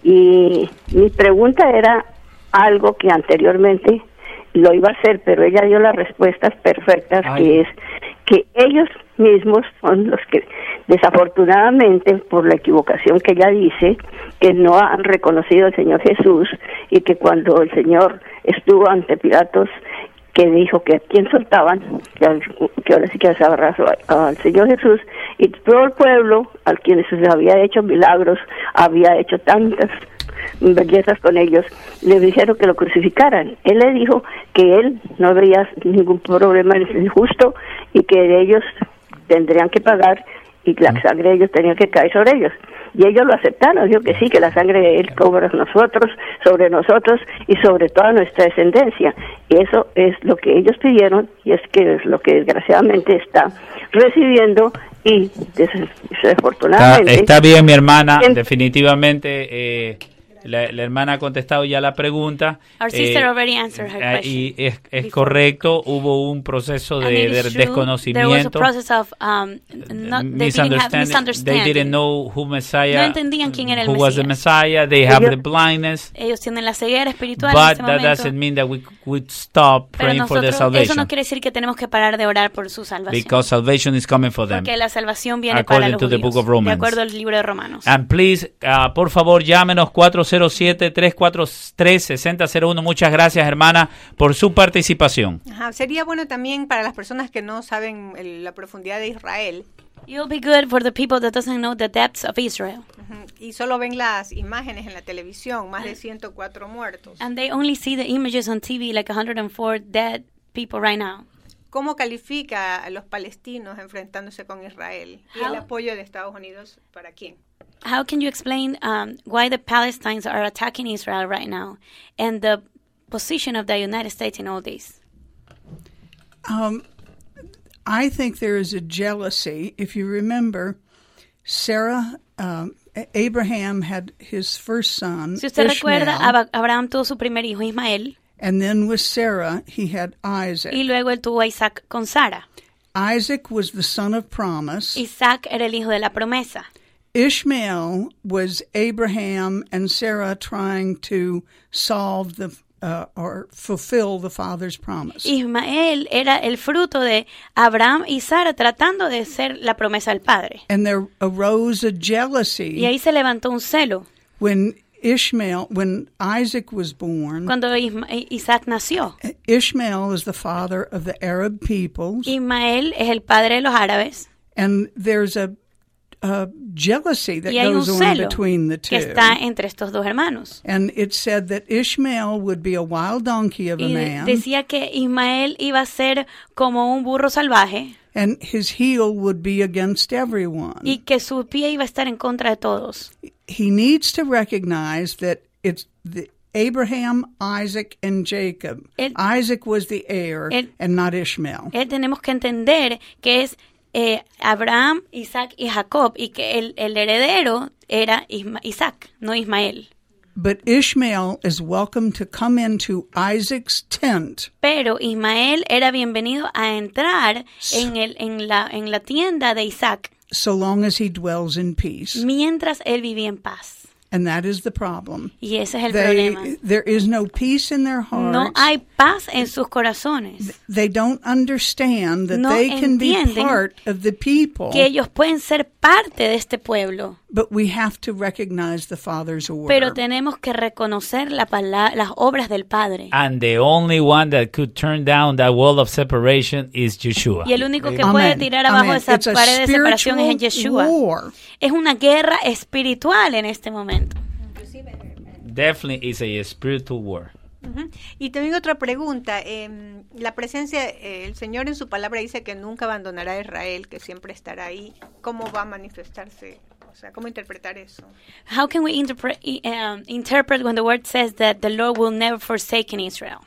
Y mi pregunta era algo que anteriormente lo iba a hacer, pero ella dio las respuestas perfectas, Ay. que es que ellos mismos son los que, desafortunadamente, por la equivocación que ella dice, que no han reconocido al Señor Jesús, y que cuando el Señor estuvo ante Pilatos, que dijo que a quién soltaban, que, al, que ahora sí que se abrazó al Señor Jesús, y todo el pueblo, al quienes se había hecho milagros, había hecho tantas bellezas con ellos, le dijeron que lo crucificaran. Él le dijo que él no habría ningún problema en justo y que ellos tendrían que pagar y la sangre de ellos tenía que caer sobre ellos. Y ellos lo aceptaron, dijo que sí, que la sangre de él cobra nosotros, sobre nosotros y sobre toda nuestra descendencia. Y eso es lo que ellos pidieron y es que es lo que desgraciadamente está recibiendo y des- desafortunadamente... Está, está bien, mi hermana, en- definitivamente... Eh, La, la hermana ha contestado ya la pregunta. Our sister already answered her eh, question y es, es before. correcto, hubo un proceso And de, it is de true, desconocimiento. There was a process of um, not, they didn't have misunderstanding. misunderstanding. They didn't know who Messiah, No entendían quién era el who was the Mesías. Messiah. They have Ellos- the blindness. Ellos tienen la ceguera espiritual But en ese that momento. doesn't mean that we would stop Pero praying for their nosotros, eso salvation. no quiere decir que tenemos que parar de orar por su salvación. Because salvation is coming for them. Porque la salvación viene para According los to the judíos, book of Romans. de acuerdo al libro de Romanos. And please, uh, por favor, llámenos cuatro cero siete, tres cuatro tres, seis cero cero uno. Muchas gracias, hermana, por su participación. Ajá, sería bueno también para las personas que no saben el- la profundidad de Israel It'll be good for the people that doesn't know the depths of Israel. ujú, y solo ven las imágenes en la televisión, más de ciento cuatro muertos. And they only see the images on T V, like one hundred four dead people right now. ¿Cómo califica a los palestinos enfrentándose con Israel? ¿Y el How- apoyo de Estados Unidos para quién? How can you explain um, why the Palestinians are attacking Israel right now and the position of the United States in all this? Um, I think there is a jealousy. If you remember, Sarah, um, A- Abraham had his first son, Si usted recuerda, Ishmael, Ab- Abraham tuvo su primer hijo, Ismael, and then with Sarah, he had Isaac. y luego él tuvo a Isaac con Sara. Isaac was the son of promise. Isaac era el hijo de la promesa. Ishmael was Abraham and Sarah trying to solve the uh, or fulfill the father's promise. Ismael era el fruto de Abraham y Sara tratando de ser la promesa del padre. And there arose a Y jealousy ahí se levantó un celo when Ishmael, when Isaac was born. cuando Isma- Isaac nació. Ishmael is the father of the Arab peoples, Ismael es el padre de los árabes and there's a, a jealousy that y hay un goes on celo between the two. que está entre estos dos hermanos. And it said that Ishmael would be a wild donkey of a Y de- man, decía que Ismael iba a ser como un burro salvaje and his heel would be against everyone. y que su pie iba a estar en contra de todos. He needs to recognize that it's the Abraham, Isaac, and Jacob. El- Isaac was the heir El- and not Ishmael. Eh, tenemos que entender que es eh, Abraham, Isaac y Jacob y que el, el heredero era Isma- Isaac, no Ismael. But Ishmael is welcome to come into Isaac's tent Pero Ismael era bienvenido a entrar en, el, en, la, en la tienda de Isaac so long as he dwells in peace. mientras él vivía en paz. And that is the problem. Y ese es el They, problema. there is no peace in their hearts. No hay paz en sus corazones. They don't understand that No they can be entienden part of the people, Que ellos pueden ser parte de este pueblo. but we have to recognize the Father's order. Pero tenemos que reconocer la pala- las obras del Padre. And the only one that could turn down that wall of separation is Yeshua. Y el único que Amen. puede tirar abajo Amen. esa It's a pared de separación es en spiritual Yeshua. war. Es una guerra espiritual en este momento. Definitely is a spiritual war. Uh-huh. Y también otra pregunta, eh, la presencia, eh, el Señor en su palabra dice que nunca abandonará a Israel, que siempre estará ahí. ¿Cómo va a manifestarse? O sea, ¿cómo interpretar eso? How can we interpret um, interpret when the word says that the Lord will never forsake Israel?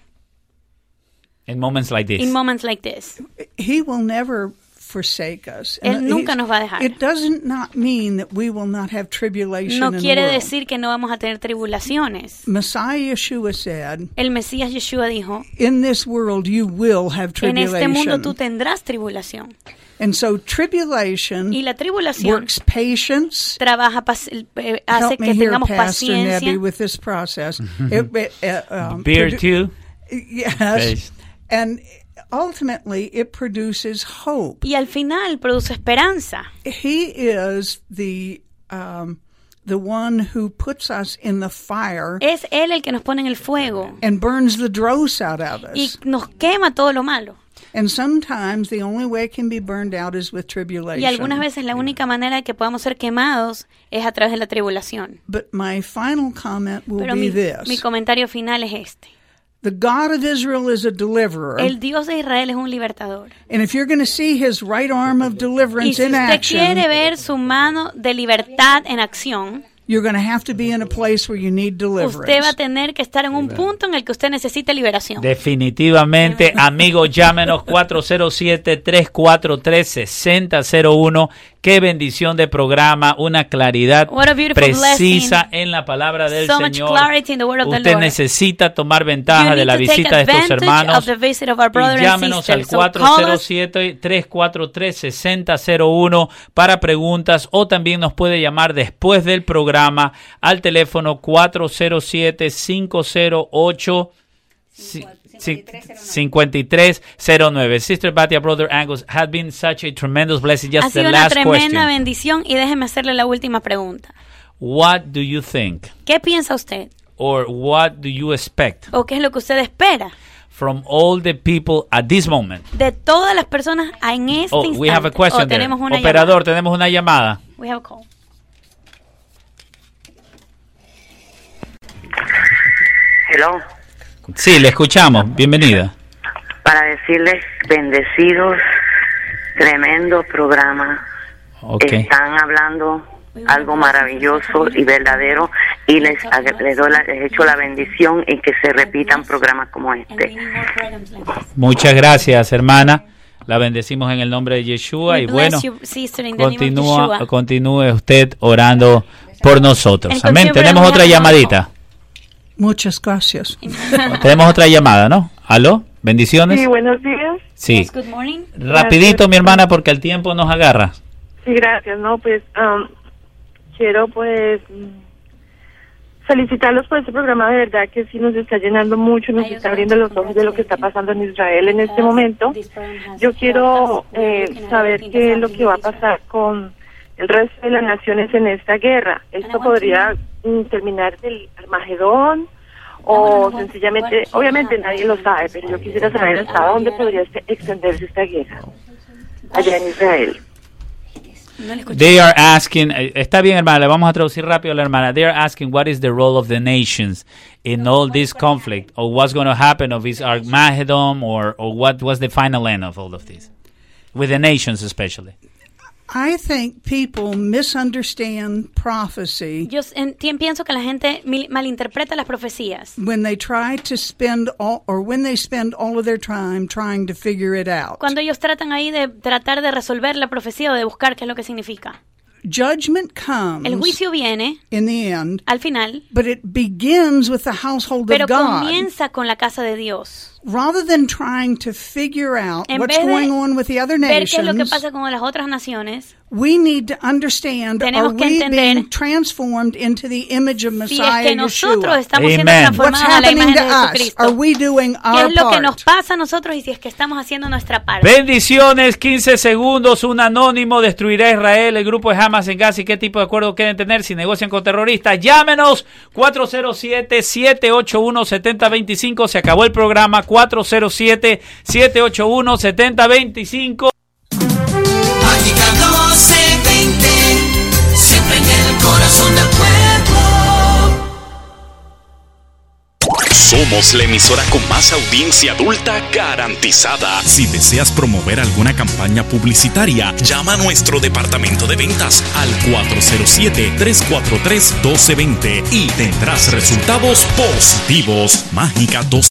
In moments like this. In moments like this. He will never forsake us. Él And nunca he- nos va a dejar. It doesn't not mean that we will not have tribulation No in the quiere world. decir que no vamos a tener tribulaciones. Messiah Yeshua said, El Mesías Yeshua dijo, in this world you will have en este mundo tribulation. tú tendrás tribulación. And so tribulation Y la tribulación works patience. trabaja, pac- eh, hace Help me que here, tengamos Pastor Nebby, paciencia. with this process. It- it, uh, um, Beer produ- too. Yes. Yes. And ultimately it produces hope. Y al final produce esperanza. He is the um, the one who puts us in the fire Es Él el que nos pone en el fuego and burns the dross out of y us. nos quema todo lo malo. And sometimes the only way it can be burned out is with tribulation. Y algunas veces la única manera de que podamos ser quemados es a través de la tribulación. But my final comment will Pero be mi, this. mi comentario final es este. The God of Israel is a deliverer. El Dios de Israel es un libertador. And if you're going to see his right arm of Y deliverance si in usted action, quiere ver su mano de libertad en acción, you're going to have to be in a place where you need usted va a deliverance. tener que estar en un punto en el que usted necesite liberación. Definitivamente, amigos, llámenos cuatro cero siete, tres cuatro tres, seis cero cero uno. Qué bendición de programa, una claridad What a beautiful precisa blessing. en la palabra del So much Señor. clarity in the word of the Usted Lord. necesita tomar You ventaja de need la to take visita de estos advantage hermanos. of the visit of our brother Y and llámenos sister. al So cuatro call cero us. siete, tres cuatro tres, seis cero cero uno para preguntas, o también nos puede llamar después del programa al teléfono cuatro cero siete, cinco cero ocho, cincuenta y tres cero nueve. Sister Batia, Brother Angus, had been such a tremendous blessing. Ha Just the sido una last tremenda question. bendición y déjeme hacerle la última pregunta. What do you think, ¿Qué piensa usted? or what do you expect ¿O qué es lo que usted espera from all the people at this moment? de todas las personas en este Oh, instante? we have a question Oh, there. tenemos una Operador, llamada. tenemos una llamada. We have a call. Hello, Sí, le escuchamos. Bienvenida. para decirles bendecidos, tremendo programa. Ok. Están hablando algo maravilloso y verdadero y les, ag- les, doy la- les echo la bendición y que se repitan programas como este. Muchas gracias, hermana. La bendecimos en el nombre de Yeshua We y bless bueno, you, sister, in the name of continúa, Yeshua. continúe usted orando por nosotros. And Amén. continue Tenemos praying otra for us. llamadita. Muchas gracias. Tenemos otra llamada, ¿no? ¿Aló? ¿Bendiciones? Sí, buenos días. Sí. Yes, good morning. Rapidito, mi hermana, porque el tiempo nos agarra. Sí, gracias. No, pues um, quiero pues mm, felicitarlos por este programa, de verdad que sí nos está llenando mucho, nos está abriendo los ojos de lo que está pasando en Israel en este momento. Yo quiero eh, saber qué es lo que va a pasar con el resto de las naciones en esta guerra. Esto podría mm, terminar del Armagedón o sencillamente, obviamente nadie lo sabe, pero yo quisiera saber hasta dónde podría este- extenderse esta guerra allá en Israel. They are asking, eh, está bien, hermana, le vamos a traducir rápido a la hermana. They are asking what is the role of the nations in all this conflict, or what's going to happen of this Armageddon, or, or what was the final end of all of this, with the nations especially. I think people misunderstand prophecy Yo en- tien- pienso que la gente mil- malinterpreta las profecías when they try to spend all, or when they spend all of their time trying to figure it out. cuando ellos tratan ahí de tratar de resolver la profecía o de buscar qué es lo que significa. Judgment comes El juicio viene in the end, al final, but it begins with the household pero of God. comienza con la casa de Dios. Rather than trying to figure out En what's vez de going on with the other ver qué es lo que nations, pasa con las otras naciones, we need to understand, Tenemos are que we entender being transformed into the image of si es Messiah que nosotros Yeshua? estamos siendo Amen. What's transformados a la happening imagen to de us? Jesucristo. Are we doing ¿Qué our es lo que nos part? pasa a nosotros y si es que estamos haciendo nuestra parte? Bendiciones, quince segundos, un anónimo destruirá a Israel, el grupo de Hamas en Gaza, y qué tipo de acuerdo quieren tener si negocian con terroristas. Llámenos cuatro cero siete, siete ocho uno, siete cero dos cinco, se acabó el programa, cuatro cero siete, siete ocho uno, siete cero dos cinco. Mágica doce veinte, siempre en el corazón del pueblo. Somos la emisora con más audiencia adulta garantizada. Si deseas promover alguna campaña publicitaria, llama a nuestro departamento de ventas al cuatro cero siete, tres cuatro tres, uno dos dos cero y tendrás resultados positivos. Mágica dos.